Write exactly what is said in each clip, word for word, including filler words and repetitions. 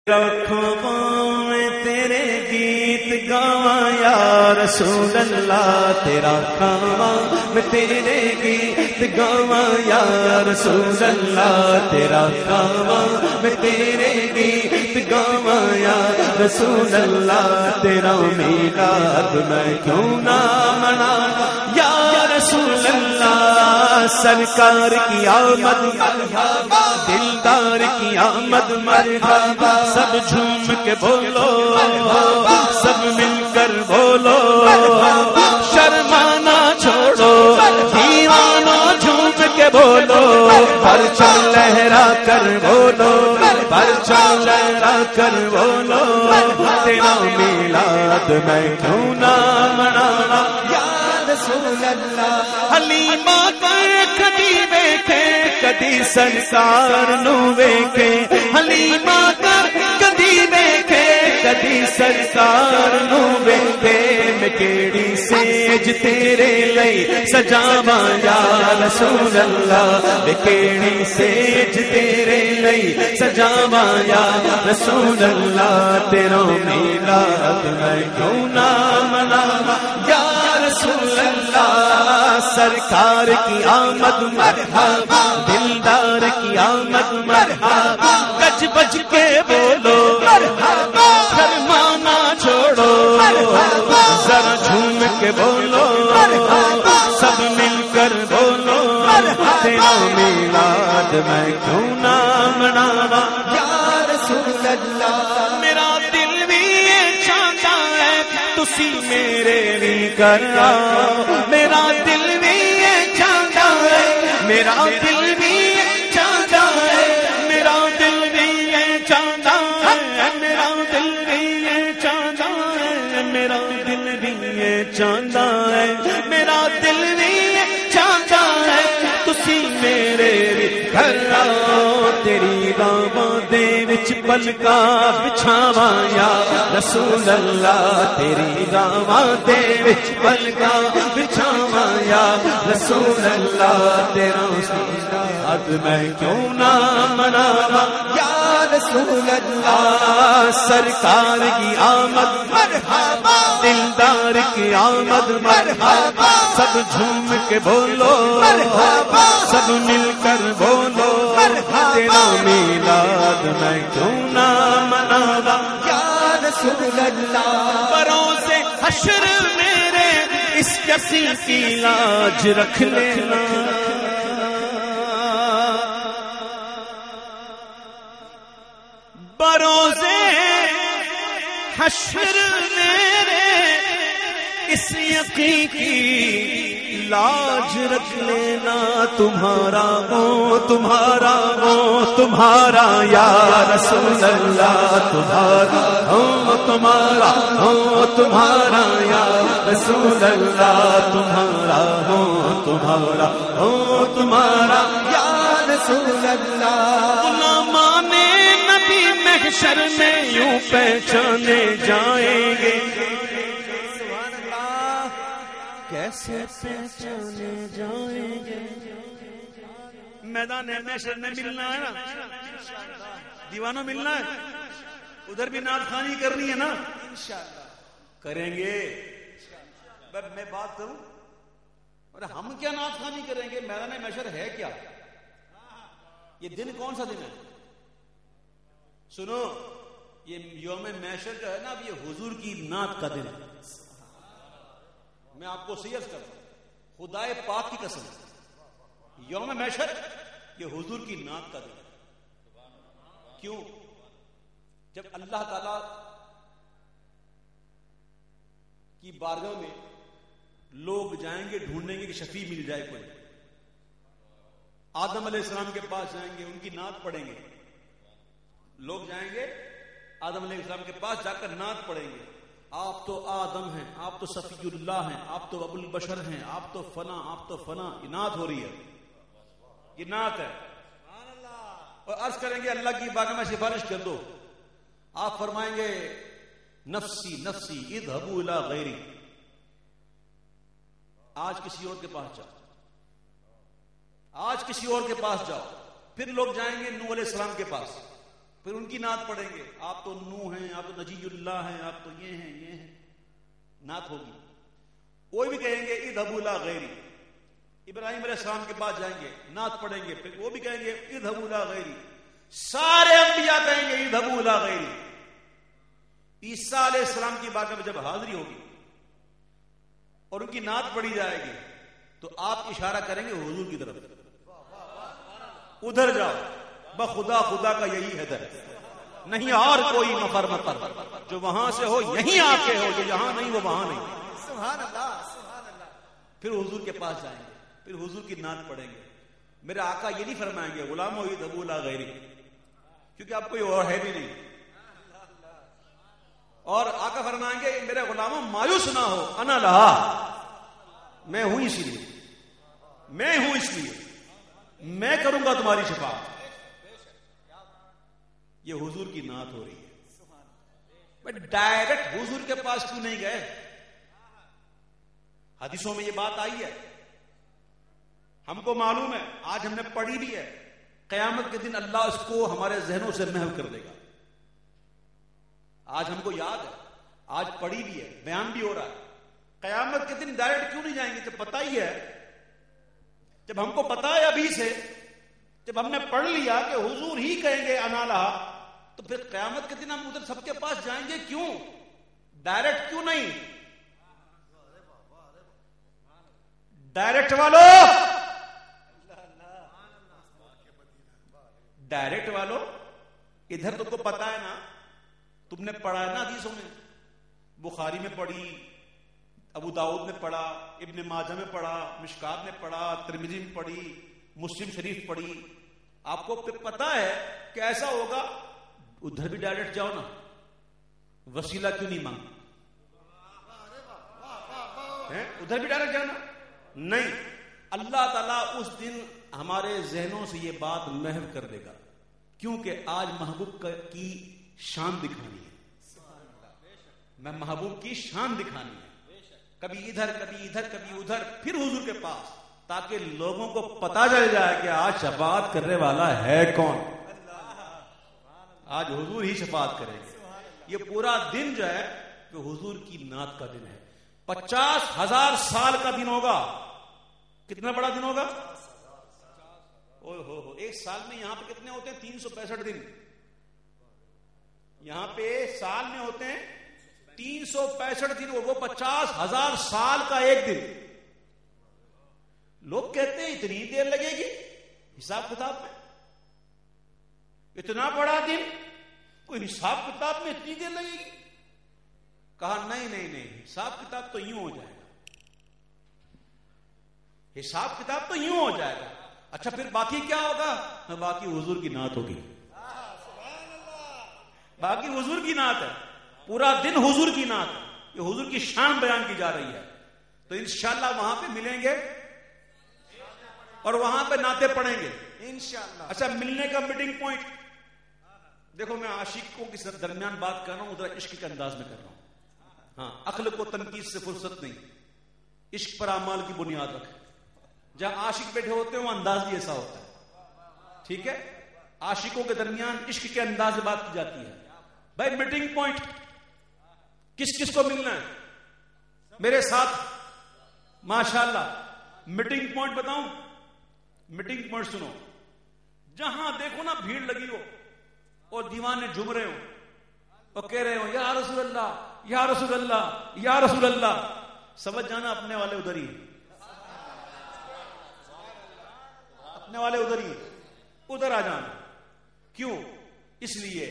رکھوں میں تیرے گیت گاواں یا رسول اللہ، تیرا کھاواں میں تیرے گیت گاواں یا رسول اللہ، تیرا کھاواں میں تیرے گیت گاواں یا رسول اللہ، تیرا میلاد میں کیوں نہ مناواں یا رسول اللہ، سرکار کی آمد مرحبا، دلدار کی آمد مرحبا، سب جھوم کے بولو سب مل کر بولو، شرمانا چھوڑو دیوانوں، جھوم کے بولو، پرچم لہرا کر بولو، پرچم لہرا کر بولو، تیرا میلاد میں کیوں نہ مناواں یا رسول اللہ۔ حلیمہ کر کدی ویکھے کدی سرکار نو ویکھے، حلیمہ کر کدی ویکھے کدی سرکار نو ویکھے، میں کیڑی سیج تیرے لئی سجاواں یا رسول اللہ، میں کیڑی سیج تیرے لئی سجاواں یا رسول اللہ، تیرا میلاد میں کیوں نہ مناواں یا رسول اللہ، سرکار کی آمد مرحبا، دلدار کی آمد مرحبا، گج بج کے بولو مرحبا، شرمانا چھوڑو ذرا جھوم کے بولو، سب مل کر بولو، تیرا میلاد میں کیوں نہ مناواں یا رسول اللہ۔ میرا دل بھی یہ چاہتا ہے تسی میرے بھی کر آؤ، میرا دل بھی یہ چاہتا ہے، میرا دل بھی یہ چاہتا ہے، میرا دل بھی یہ چاہتا ہے، میرا دل بھی یہ چاہتا ہے، میرا دل بھی یہ چاہتا ہے، میرا دل بھی یہ چاہتا ہے، تسی میرے بھی گھر آؤ، تیری راواں دے وچ پلکاں بچھاواں یا رسول اللہ، تیری راواں دے وچ پلکاں بچھاواں یا رسول اللہ، تیرا میلاد میں کیوں نہ مناواں یا رسول اللہ، سرکار کی آمد مرحبا، دلدار کی آمد مرحبا، سب جھوم کے بولو مرحبا، سب مل کر بولو، تیرا میلاد میں کیوں نہ مناواں یا رسول اللہ۔ بروز حشر میرے اس کسی کی لاج رکھ لینا، بروز حشر میرے اس یقین کی لاج رکھ لینا، تمہارا ہو تمہارا ہو تمہارا یا رسول اللہ، تمہارا ہو تمہارا ہو تمہارا یا رسول اللہ، تمہارا ہو تمہارا ہو تمہارا یا رسول اللہ۔ غلامان نبی محشر میں یوں پہچانے جائیں گے، کیسے پہچانے جائیں گے، میدان محشر میں ملنا ہے نا، دیوانوں ملنا ہے، ادھر بھی نعت خوانی کرنی ہے نا، کریں گے۔ میں بات کروں اور ہم کیا نعت خوانی کریں گے، میدان محشر ہے کیا، یہ دن کون سا دن ہے؟ سنو، یہ یوم محشر جو ہے نا، اب یہ حضور کی نعت کا دن ہے۔ میں آپ کو سیئر کرتا ہوں خدائے پاک کی قسم، یوم محشر یہ حضور کی نعت کا دن ہے۔ کیوں؟ جب اللہ تعالی کی بارگاہ میں لوگ جائیں گے ڈھونڈیں گے کہ شفیع مل جائے کوئی، آدم علیہ السلام کے پاس جائیں گے، ان کی نعت پڑھیں گے، لوگ جائیں گے آدم علیہ السلام کے پاس جا کر نعت پڑھیں گے، آپ تو آدم ہیں، آپ تو صفی اللہ ہیں، آپ تو ابو البشر ہیں، آپ تو فنا، آپ تو فنا، یہ نعت ہو رہی ہے، یہ نعت ہے، اور عرض کریں گے اللہ کی بارگاہ میں سفارش کر دو، آپ فرمائیں گے نفسی نفسی اذهبوا الى غیری، آج کسی اور کے پاس جاؤ، آج کسی اور کے پاس جاؤ، پھر لوگ جائیں گے نوح علیہ السلام کے پاس، پھر ان کی نعت پڑھیں گے، آپ تو نوح ہیں، آپ تو نجی اللہ ہیں، آپ تو یہ ہیں یہ ہیں، نعت ہوگی. وہ بھی کہیں گے اذهبوا الى غیری، ابراہیم علیہ السلام کے پاس جائیں گے، نعت پڑھیں گے، پھر وہ بھی کہیں گے اذهبوا الى غیری. سارے انبیاء کہیں گے اذهبوا الى غیری. عیسیٰ علیہ السلام کی بارگاہ میں جب حاضری ہوگی اور ان کی نعت پڑھی جائے گی تو آپ اشارہ کریں گے حضور کی طرف، ادھر جاؤ، بخدا خدا کا یہی ہے در، نہیں اور کوئی مفر مفر، جو وہاں سے ہو یہیں آ کے ہو، جو یہاں نہیں وہ وہاں نہیں. سبحان اللہ سبحان اللہ. پھر حضور کے پاس جائیں گے، پھر حضور کی نعت پڑھیں گے. میرے آقا یہ نہیں فرمائیں گے غلامو اذهبوا الى غیری، کیونکہ آپ کوئی اور ہے بھی نہیں. اور آقا فرمائیں گے میرے غلاموں مایوس نہ ہو، انا لہا، میں ہوں اسی لیے، میں ہوں اس لیے، میں کروں گا تمہاری شفاعت. یہ حضور کی نعت ہو رہی ہے. بٹ ڈائریکٹ حضور کے پاس کیوں نہیں گئے؟ حدیثوں میں یہ بات آئی ہے، ہم کو معلوم ہے، آج ہم نے پڑھی بھی ہے. قیامت کے دن اللہ اس کو ہمارے ذہنوں سے محو کر دے گا. آج ہم کو یاد ہے، آج پڑھی بھی ہے، بیان بھی ہو رہا ہے. قیامت کے دن ڈائریکٹ کیوں نہیں جائیں گے؟ جب پتہ ہی ہے، جب ہم کو پتا ہے ابھی سے، جب ہم نے پڑھ لیا کہ حضور ہی کہیں گے انا لہا، تو پھر قیامت کے دن ہم ادھر سب کے پاس جائیں گے کیوں؟ ڈائریکٹ کیوں نہیں؟ ڈائریکٹ والو، ڈائریکٹ والو ادھر تم کو پتا ہے نا، تم نے پڑھا ہے نا حدیثوں میں، بخاری میں پڑھی، ابو داؤد میں پڑھا، ابن ماجہ میں پڑھا، مشکات میں پڑھا، ترمذی میں پڑھی، مسلم شریف پڑھی. آپ کو پتا ہے کہ ایسا ہوگا، ادھر بھی ڈائریکٹ جاؤ نا، وسیلہ کیوں نہیں مانگ؟ ادھر بھی ڈائریکٹ جانا نہیں. اللہ تعالیٰ اس دن ہمارے ذہنوں سے یہ بات محو کر دے گا، کیونکہ آج محبوب کی شان دکھانی ہے. میں محبوب کی شان دکھانی ہے، کبھی ادھر کبھی ادھر کبھی ادھر، پھر حضور کے پاس، تاکہ لوگوں کو پتا چل جائے کہ آج شفاعت کرنے والا ہے کون. آج حضور ہی شفاعت کریں گے. یہ پورا دن جو ہے کہ حضور کی نعت کا دن ہے. پچاس ہزار سال کا دن ہوگا. کتنا بڑا دن ہوگا؟ اوہ ہو ہو ایک سال میں یہاں پہ کتنے ہوتے ہیں؟ تین سو پینسٹھ دن. یہاں پہ سال میں ہوتے ہیں تین سو پینسٹھ دن، وہ پچاس ہزار سال کا ایک دن. لوگ کہتے ہیں اتنی دیر لگے گی حساب کتاب میں، اتنا بڑا دن، کوئی حساب کتاب میں اتنی دیر لگے گی؟ کہا نہیں نہیں نہیں، حساب کتاب تو یوں ہو جائے گا، حساب کتاب تو یوں ہو جائے گا. اچھا پھر باقی کیا ہوگا؟ باقی حضور کی نعت ہوگی. باقی حضور کی نعت ہے، پورا دن حضور کی نعت ہے. یہ حضور کی شان بیان کی جا رہی ہے. تو انشاءاللہ وہاں پہ ملیں گے اور وہاں پہ نعتیں پڑھیں گے انشاءاللہ. اچھا ملنے کا میٹنگ پوائنٹ دیکھو، میں عاشقوں کے درمیان بات کر رہا ہوں، ذرا عشق کے انداز میں کر رہا ہوں. ہاں، عقل کو تنقید سے فرصت نہیں، عشق پر اعمال کی بنیاد رکھ. جہاں عاشق بیٹھے ہوتے ہیں وہ انداز بھی ایسا ہوتا ہے. ٹھیک ہے، عاشقوں کے درمیان عشق کے انداز سے بات کی جاتی ہے. بھائی میٹنگ پوائنٹ کس کس کو ملنا ہے میرے ساتھ؟ ماشاءاللہ میٹنگ پوائنٹ بتاؤں؟ میٹنگ پوائنٹ سنو. جہاں دیکھو نا بھیڑ لگی ہو اور دیوانے جھوم رہے ہو اور کہہ رہے ہو یا رسول اللہ یا رسول اللہ یا رسول اللہ، سمجھ جانا اپنے والے ادھر ہی، اپنے والے ادھر ہی، ادھر آ جانا. کیوں؟ اس لیے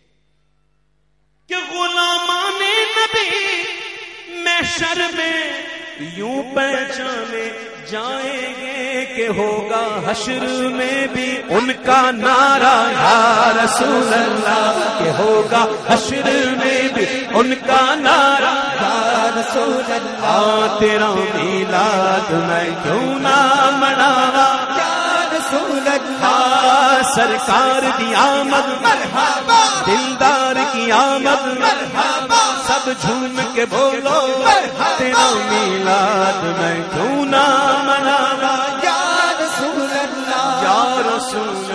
کہ غلامان نبی محشر میں یوں پہچانے جائیں گے کہ ہوگا حشر میں بھی ان کا نعرہ یا رسول اللہ، کہ ہوگا حشر میں بھی ان کا نعرہ یا رسول اللہ. تیرا میلاد میں کیوں نہ مناوا یا رسول اللہ، سرکار کی آمد مرحبا، دلدار کی آمد مرحبا، سب جھوم کے بولو تیرا میلاد میں کیوں نہ مناوا یا رسول اللہ یا رسول